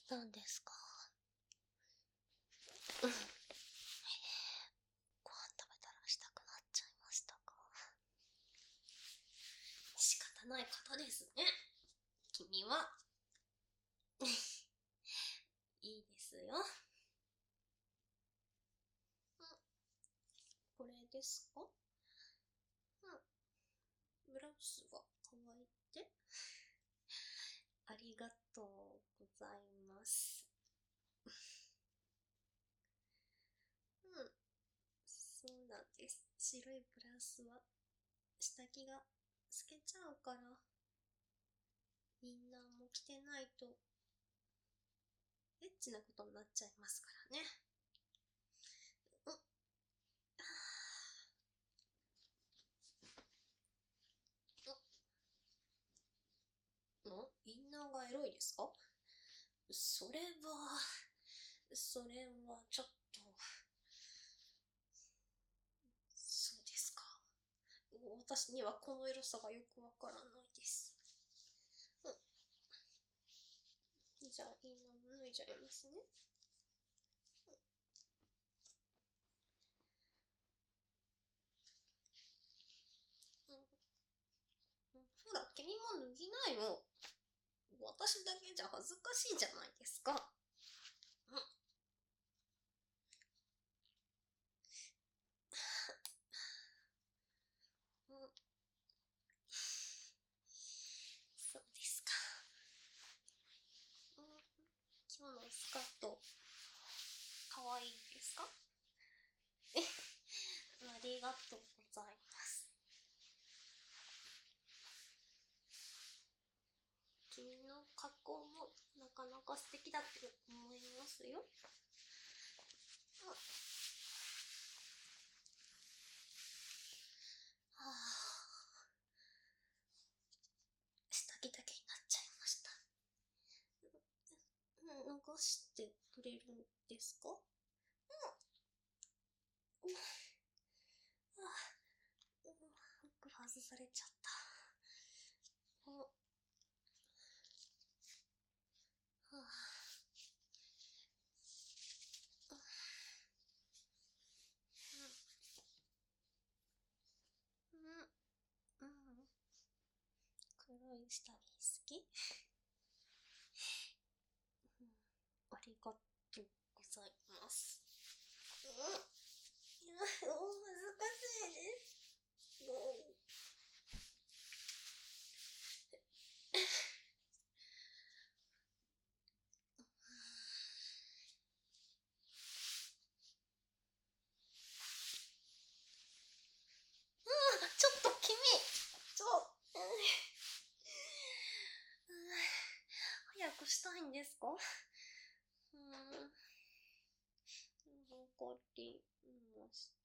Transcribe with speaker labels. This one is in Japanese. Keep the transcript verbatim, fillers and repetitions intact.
Speaker 1: 何ですか？うん。ご飯食べたらしたくなっちゃいましたか？仕方ないことですね。君は。いいですよ。うん。これですか？うん。ブラウスが可愛いって。ありがとうございます。うん。そうなんです。白いブラウスは下着が透けちゃうから、インナーも着てないとエッチなことになっちゃいますからね。うん。のインナーがエロいですか？それは、それはちょっと、そうですか。私にはこのエロさがよくわからないです。うん。じゃあ、インナー脱いじゃいますね。うん。うん、ほら、君も脱ぎないの。私だけじゃ恥ずかしいじゃないですか。うん。うん。そうですか。うん。今日のスカート、かわいいですか？え、ありがとうございます。君の格好もなかなか素敵だって思いますよ。うん。はあ、下着だけになっちゃいました。うん、脱がしてくれるんですか？うん。うん。ああ、うん、フック外されちゃった。うん。はあ、うん。うん。うん。黒い下着好き？うん。ありがとうございます。うん。いや、難しいです。うん。ちょっと君、ちょ、うん、早くしたいんですか？うん。わかりました。